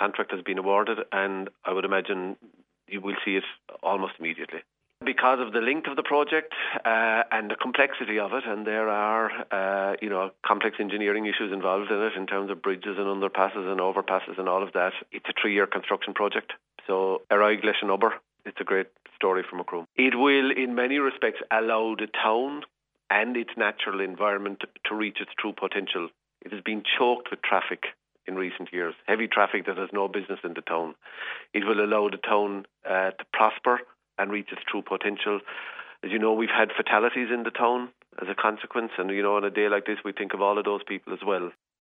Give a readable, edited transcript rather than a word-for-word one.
contract has been awarded, and I would imagine you will see it almost immediately. Because of the length of the project and the complexity of it, and there are complex engineering issues involved in it in terms of bridges and underpasses and overpasses and all of that, it's a 3-year construction project. So Aroig Leis an Obair, it's a great story for Macroom. It will, in many respects, allow the town and its natural environment to reach its true potential. It has been choked with traffic in recent years, heavy traffic that has no business in the town. It will allow the town to prosper and reach its true potential. As you know, we've had fatalities in the town as a consequence, and on a day like this we think of all of those people as well.